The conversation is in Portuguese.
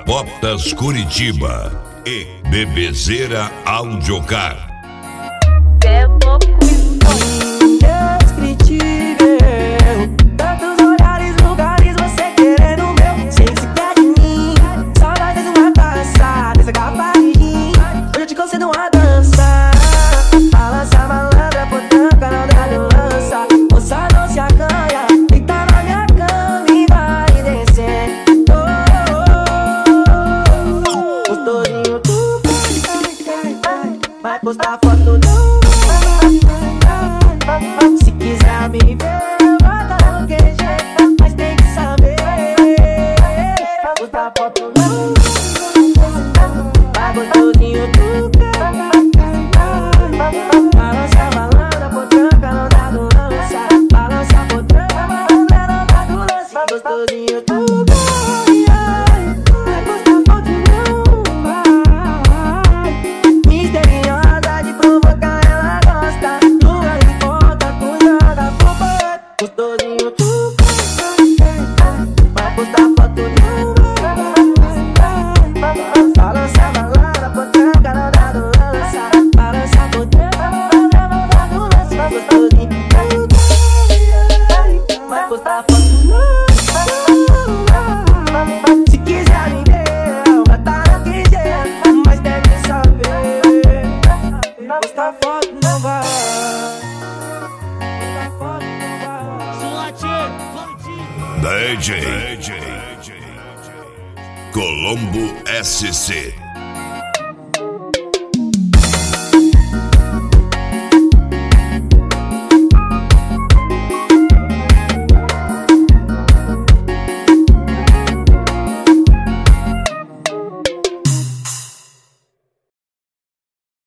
Capotas Curitiba e Bebezeira Audiocar. Tantos olhares, lugares, você querendo o meu. Sei que se quer de mim, só nós fez uma taça dessa garrafa de gin. Hoje eu te concedo uma dança. Balança, malandra, potranca, não dá de lança. Moça, não se acanha, deita na minha cama e vai descer. Gostosinho, tu vai postar foto não. Se quiser me ver, manda qualquer jeito, mas tem que saber. Postar foto não. Vai gostosinho, tu balança, malandra, potranca, não dá do lança. Balança, potranca, malandra, não dá do lança. Gostosinho, tu vai postar foto não. Vai misteriosa de provocar, ela gosta. Tua de foto, tu joga pro banho. Gostosinho, tu vai postar foto não. Balança, malandra, potranca, não dá do lança. Balança, potranca, malandra, não dá do lança. Gostosinho, tu vai postar foto não. Se quiser me ver, vai tá daquele jeito, mas tem que saber. Postar foto não vai. Postar foto não vai. DJ Colombo SC.